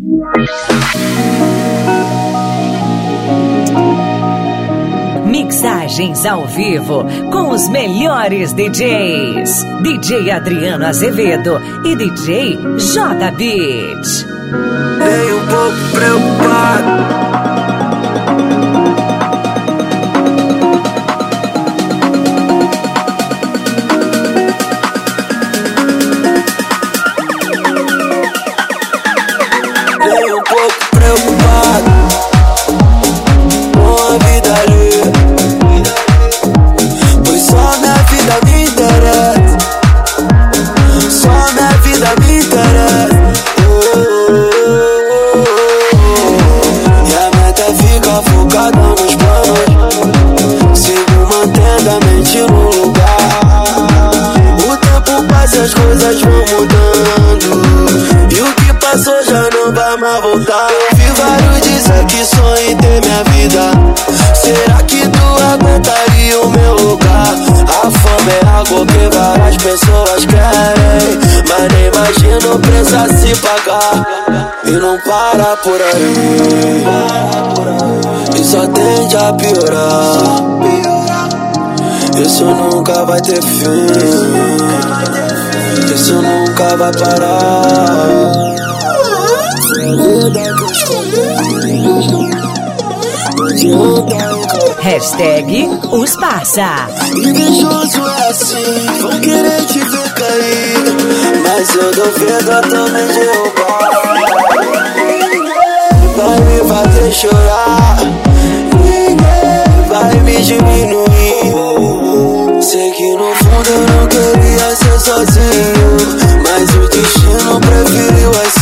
Mixagens ao vivo com os melhores DJs. DJ Adriano Azevedo e DJ J Beat. Dei um pouco preocupado. As coisas vão mudando e o que passou já não vai mais voltar. Eu vi vários dizer que sonho em ter minha vida. Será que tu aguentaria o meu lugar? A fama é algo que várias pessoas querem, mas nem imagina o preço a se pagar. E não para por aí, e só tende a piorar. Isso nunca vai ter fim, isso nunca vai parar. Hashtag os passa. Invejoso é assim, vão querer te ver cair, mas eu duvido eu também derrubar. Vai me fazer chorar, ninguém vai me diminuir. Sei que no fundo eu não queria ser sozinho, mas o destino preferiu assim.